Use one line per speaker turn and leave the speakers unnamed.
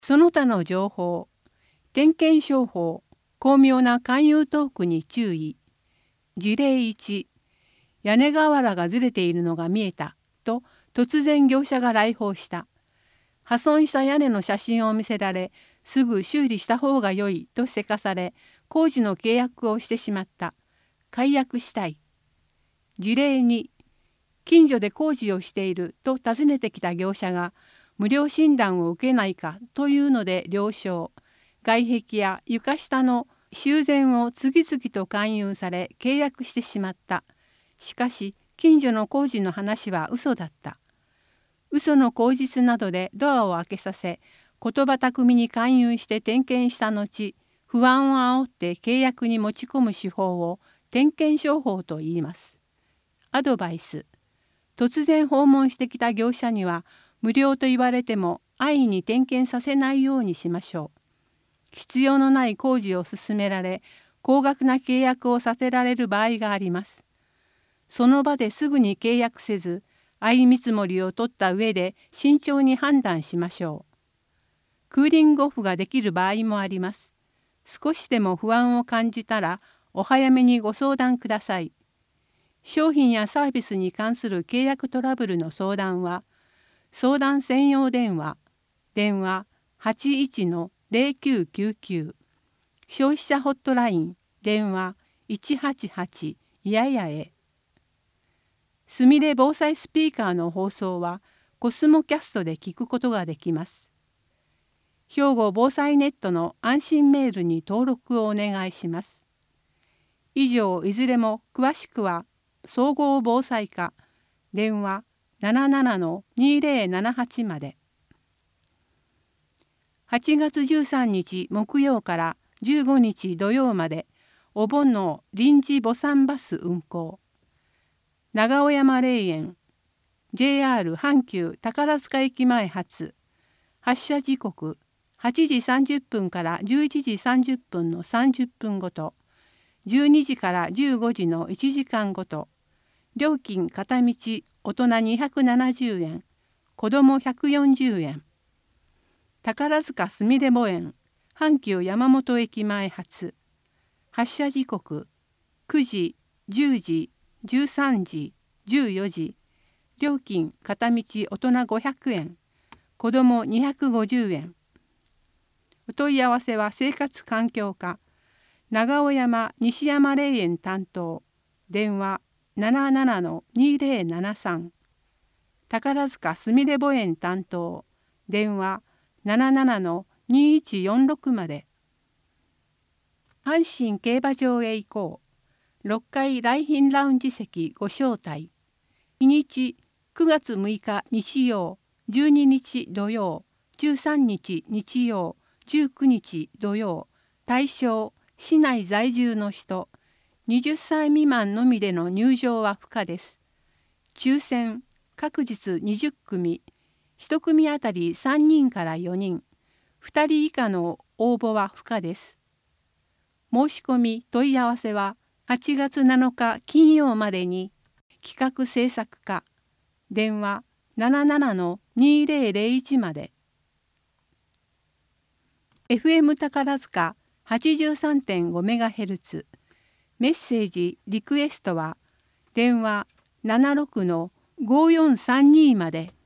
その他の情報、点検商法、巧妙な勧誘トークに注意。事例1、屋根瓦がずれているのが見えたと突然業者が来訪した。破損した屋根の写真を見せられ、すぐ修理した方が良いとせかされ、工事の契約をしてしまった。解約したい。事例2、近所で工事をしていると訪ねてきた業者が、無料診断を受けないかというので了承。外壁や床下の修繕を次々と勧誘され契約してしまった。しかし近所の工事の話は嘘だった。嘘の口実などでドアを開けさせ、言葉巧みに勧誘して点検した後、不安を煽って契約に持ち込む手法を点検商法と言います。アドバイス。突然訪問してきた業者には、無料と言われても安易に点検させないようにしましょう。必要のない工事を進められ、高額な契約をさせられる場合があります。その場ですぐに契約せず、相見積もりを取った上で慎重に判断しましょう。クーリングオフができる場合もあります。少しでも不安を感じたら、お早めにご相談ください。商品やサービスに関する契約トラブルの相談は、相談専用電話、電話81-0999、消費者ホットライン、電話188いややへ。すみれ防災スピーカーの放送は、コスモキャストで聞くことができます。兵庫防災ネットの安心メールに登録をお願いします。以上、いずれも詳しくは、総合防災課、電話77-2078まで。8月13日木曜から15日土曜まで、お盆の臨時墓参バス運行。長尾山霊園、JR 阪急宝塚駅前発、発車時刻8時30分から11時30分の30分ごと、12時から15時の1時間ごと、料金片道大人270円、子ども140円。宝塚すみれ墓園、阪急山本駅前発、発車時刻9時、10時、13時、14時、料金片道大人500円、子ども250円。お問い合わせは生活環境課、長尾山西山霊園担当、電話77-2073、宝塚すみれ墓園担当、電話77-2146まで。阪神競馬場へ行こう。6階来賓ラウンジ席ご招待。日にち9月6日日曜、12日土曜、13日日曜、19日土曜。対象市内在住の人、20歳未満のみでの入場は不可です。抽選各日20組、1組あたり3人から4人、2人以下の応募は不可です。申し込み問い合わせは8月7日金曜までに、企画制作課、電話77-2001まで。FM 宝塚 83.5MHz、メッセージリクエストは電話76-5432まで。